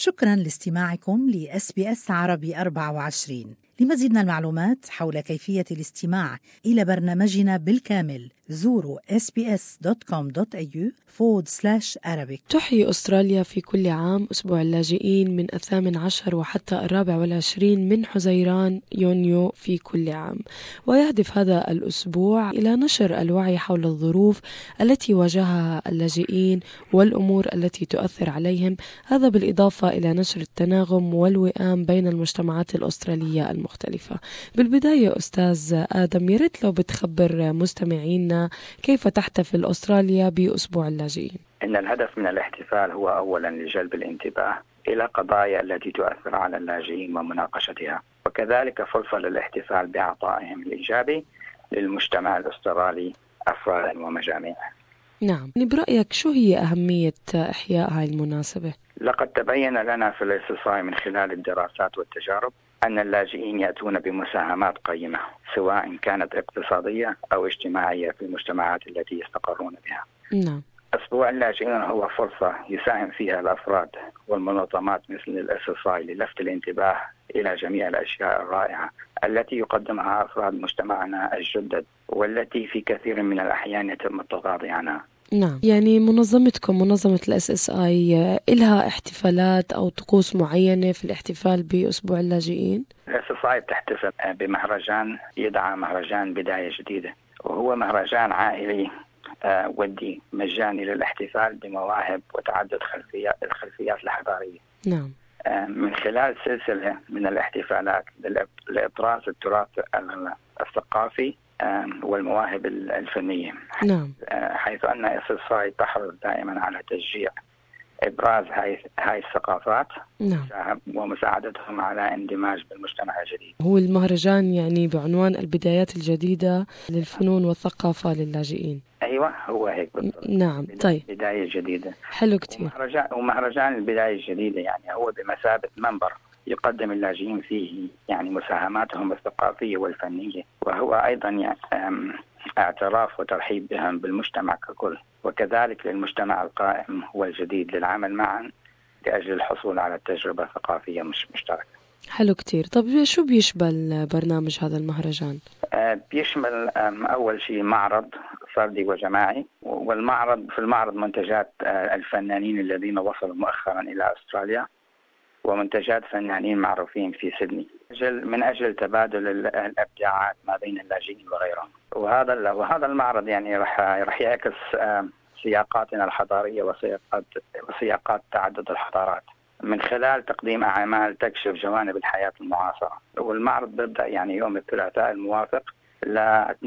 شكراً لاستماعكم لSBS عربي 24. لمزيد من المعلومات حول كيفية الاستماع إلى برنامجنا بالكامل زوروا sbs.com.au/Arabic. تحيي أستراليا في كل عام أسبوع اللاجئين من 18 وحتى 24 من حزيران يونيو في كل عام، ويهدف هذا الأسبوع إلى نشر الوعي حول الظروف التي واجهها اللاجئين والأمور التي تؤثر عليهم، هذا بالإضافة إلى نشر التناغم والوئام بين المجتمعات الأسترالية المختلفة. بالبداية أستاذ آدم، ياريت لو بتخبر مستمعينا كيف تحتفل أستراليا بأسبوع اللاجئين؟ إن الهدف من الاحتفال هو أولا لجلب الانتباه إلى قضايا التي تؤثر على اللاجئين ومناقشتها، وكذلك فرصة للاحتفال بعطائهم الإيجابي للمجتمع الأسترالي أفرادا ومجاميع. نعم، برأيك شو هي أهمية إحياء هاي المناسبة؟ لقد تبين لنا في الاستطلاع من خلال الدراسات والتجارب أن اللاجئين يأتون بمساهمات قيمة سواء كانت اقتصادية أو اجتماعية في المجتمعات التي يستقرون بها. نعم. أسبوع اللاجئين هو فرصة يساهم فيها الأفراد والمنظمات مثل الاستطلاع للفت الانتباه إلى جميع الأشياء الرائعة التي يقدمها أفراد مجتمعنا الجدد والتي في كثير من الأحيان يتم التغاضي عنها. نعم، يعني منظمتكم منظمة الSSI إلها احتفالات أو طقوس معينة في الاحتفال بأسبوع اللاجئين؟ الSSI تحتفل بمهرجان يدعى مهرجان بداية جديدة، وهو مهرجان عائلي ودي مجاني للاحتفال بمواهب وتعدد الخلفيات الحضارية. نعم. من خلال سلسلة من الاحتفالات لإبراز التراث الثقافي والمواهب الفنية. نعم. حيث أن SSI تحرص دائما على تشجيع إبراز هاي الثقافات. نعم. ومساعدتهم على اندماج بالمجتمع الجديد. هو المهرجان يعني بعنوان البدايات الجديدة للفنون والثقافة للاجئين. أيوة، هو هيك بالضبط. نعم. طيب، بداية جديدة. حلو كتير. ومهرجان البداية الجديدة يعني هو بمثابة منبر يقدم اللاجئين فيه يعني مساهماتهم الثقافية والفنية، وهو أيضا يعني اعتراف وترحيب بهم بالمجتمع ككل، وكذلك للمجتمع القائم والجديد للعمل معا لأجل الحصول على تجربة ثقافية مشتركة. حلو كتير. طب شو بيشمل برنامج هذا المهرجان؟ بيشمل أول شيء معرض فردي وجماعي، في المعرض منتجات الفنانين الذين وصلوا مؤخرا إلى أستراليا ومنتجات فنانين معروفين في سيدني من أجل تبادل الابداعات ما بين اللاجئين وغيرهم. وهذا المعرض يعني راح يعكس سياقاتنا الحضارية وسياقات تعدد الحضارات من خلال تقديم أعمال تكشف جوانب الحياة المعاصرة. والمعرض بيبدأ يعني يوم الثلاثاء الموافق ل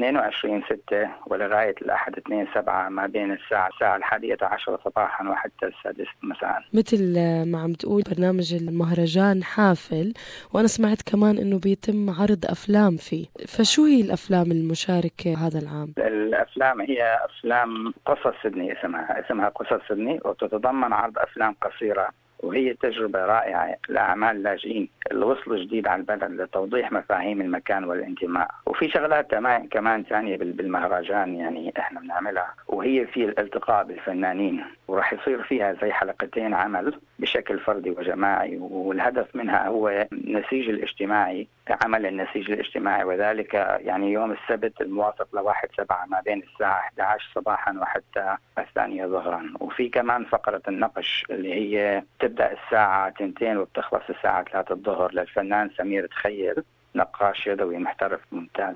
22/6 ولغاية الأحد 2/7 ما بين الساعة 11 صباحا وحتى 6 مساء. مثل ما عم تقول برنامج المهرجان حافل، وأنا سمعت كمان إنه بيتم عرض أفلام فيه، فشو هي الأفلام المشاركة هذا العام؟ الأفلام هي أفلام قصص سيدني، اسمها قصص سيدني، وتتضمن عرض أفلام قصيرة، وهي تجربة رائعة لأعمال اللاجئين اللي وصلوا جديد على البلد لتوضيح مفاهيم المكان والانتماء. وفي شغلات كمان ثانية بالمهرجان يعني احنا بنعملها، وهي في الالتقاء بالفنانين، وراح يصير فيها زي حلقتين عمل بشكل فردي وجماعي، والهدف منها هو النسيج الاجتماعي، عمل النسيج الاجتماعي، وذلك يعني يوم السبت الموافق ل1/7 ما بين الساعة 11 صباحا وحتى 2 ظهرا. وفي كمان فقرة النقش اللي هي تبدأ الساعة 2 وبتخلص الساعة 3 الظهر للفنان سمير تخيل، نقاش يدوي محترف ممتاز.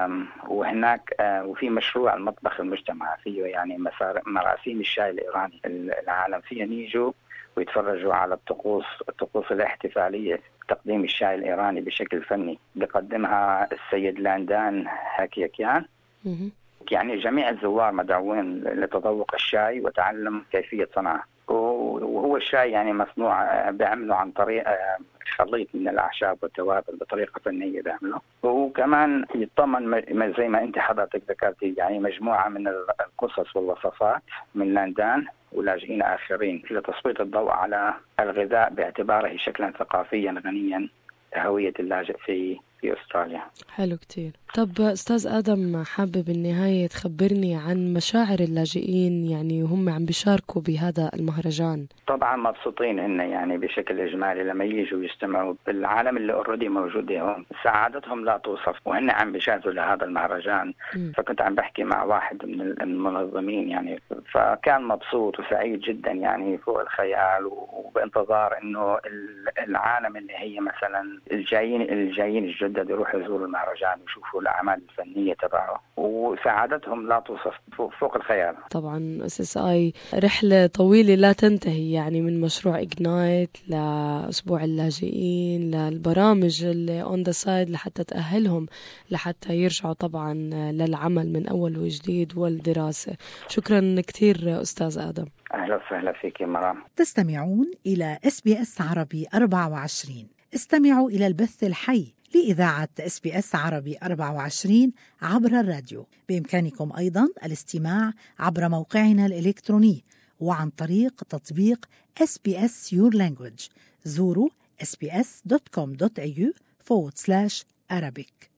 وهناك وفي مشروع المطبخ المجتمع فيه يعني مراسيم الشاي الإيراني، العالم فيه يجوا ويتفرجوا على الطقوس الاحتفالية، تقديم الشاي الإيراني بشكل فني بقدمها السيد لاندان هاكيكيان. يعني جميع الزوار مدعوين لتذوق الشاي وتعلم كيفية صنعه. وهو الشاي يعني مصنوع بعمله عن طريق خليط من الأعشاب والتوابل بطريقة فنية بعمله. وكمان يتضمن زي ما أنت حضرتك ذكرتي يعني مجموعة من القصص والوصفات من لاندان ولاجئين آخرين لتسليط الضوء على الغذاء باعتباره شكلا ثقافيا غنيا هوية اللاجئ في في أستراليا. حلو كتير. طب أستاذ آدم، حابب بالنهاية تخبرني عن مشاعر اللاجئين يعني هم عم بيشاركوا بهذا المهرجان. طبعا مبسوطين إن يعني بشكل إجمالي لما يجوا يجتمعوا بالعالم اللي أوريدي موجودة هون، سعادتهم لا توصف وإن عم بيشاهدوا لهذا المهرجان. فكنت عم بحكي مع واحد من المنظمين يعني، فكان مبسوط وسعيد جدا يعني فوق الخيال، وبانتظار إنه العالم اللي هي مثلا الجايين الجدد يروحوا يزوروا المهرجان ويشوفوا الأعمال الفنية تبعه، وسعادتهم لا توصف فوق الخيال. طبعا SSI رحلة طويلة لا تنتهي يعني، من مشروع إجنايت لأسبوع اللاجئين للبرامج اللي اون ذا سايد لحتى تأهلهم لحتى يرجعوا طبعا للعمل من أول وجديد والدراسة. شكرا كتير أستاذ آدم. أهلا وسهلا فيك يا مرام. تستمعون إلى SBS عربي 24. استمعوا إلى البث الحي لإذاعة SBS عربي 24 عبر الراديو. بإمكانكم أيضاً الاستماع عبر موقعنا الإلكتروني وعن طريق تطبيق SBS Your Language. زوروا sbs.com.au/Arabic.